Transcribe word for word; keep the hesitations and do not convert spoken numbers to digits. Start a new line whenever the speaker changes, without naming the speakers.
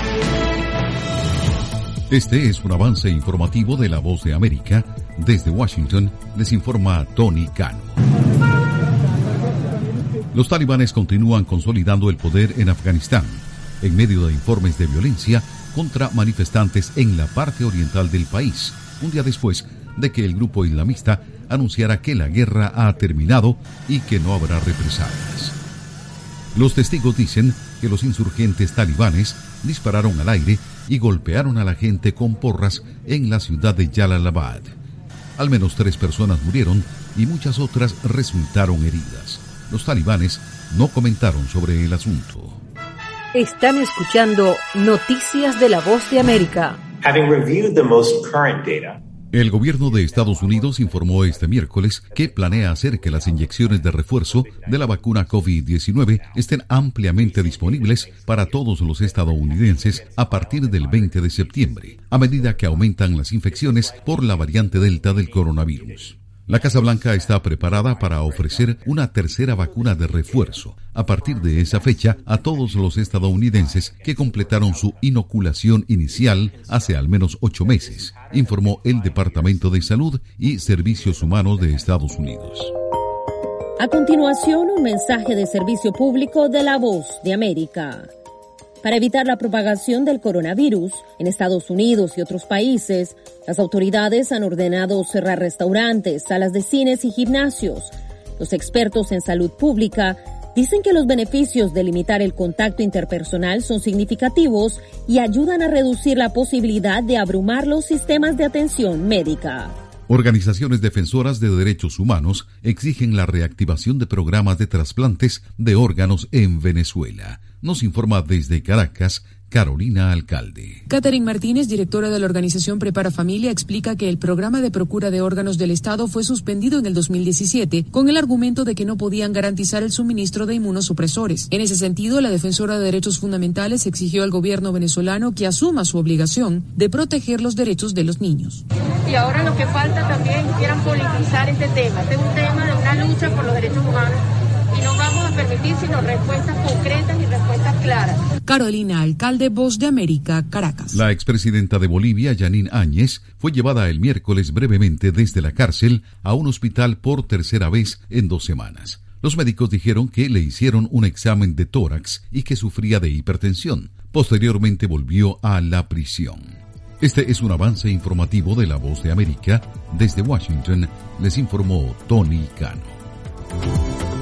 Este es un avance informativo de La Voz de América. Desde Washington les informa Tony Cano. Los talibanes continúan consolidando el poder en Afganistán, en medio de informes de violencia contra manifestantes en la parte oriental del país, un día después de que el grupo islamista anunciara que la guerra ha terminado y que no habrá represalias. Los testigos dicen que los insurgentes talibanes dispararon al aire y golpearon a la gente con porras en la ciudad de Jalalabad. Al menos tres personas murieron y muchas otras resultaron heridas. Los talibanes no comentaron sobre el asunto.
Están escuchando Noticias de La Voz de América.
Having reviewed the most current data,
el gobierno de Estados Unidos informó este miércoles que planea hacer que las inyecciones de refuerzo de la vacuna COVID diecinueve estén ampliamente disponibles para todos los estadounidenses a partir del veinte de septiembre, a medida que aumentan las infecciones por la variante Delta del coronavirus. La Casa Blanca está preparada para ofrecer una tercera vacuna de refuerzo a partir de esa fecha a todos los estadounidenses que completaron su inoculación inicial hace al menos ocho meses, informó el Departamento de Salud y Servicios Humanos de Estados Unidos.
A continuación, un mensaje de servicio público de La Voz de América. Para evitar la propagación del coronavirus en Estados Unidos y otros países, las autoridades han ordenado cerrar restaurantes, salas de cines y gimnasios. Los expertos en salud pública dicen que los beneficios de limitar el contacto interpersonal son significativos y ayudan a reducir la posibilidad de abrumar los sistemas de atención médica.
Organizaciones defensoras de derechos humanos exigen la reactivación de programas de trasplantes de órganos en Venezuela. Nos informa desde Caracas, Carolina Alcalde.
Catherine Martínez, directora de la organización Prepara Familia, explica que el programa de procura de órganos del Estado fue suspendido en el dos mil diecisiete con el argumento de que no podían garantizar el suministro de inmunosupresores. En ese sentido, la defensora de derechos fundamentales exigió al gobierno venezolano que asuma su obligación de proteger los derechos de los niños.
Y ahora lo que falta también, quieran politizar este tema. Este es un tema de una lucha por los derechos humanos. Y no vamos a permitir sino respuestas concretas y respuestas claras.
Carolina Alcalde, Voz de América, Caracas.
La expresidenta de Bolivia, Yanín Áñez, fue llevada el miércoles brevemente desde la cárcel a un hospital por tercera vez en dos semanas. Los médicos dijeron que le hicieron un examen de tórax y que sufría de hipertensión. Posteriormente volvió a la prisión. Este es un avance informativo de La Voz de América. Desde Washington les informó Tony Cano.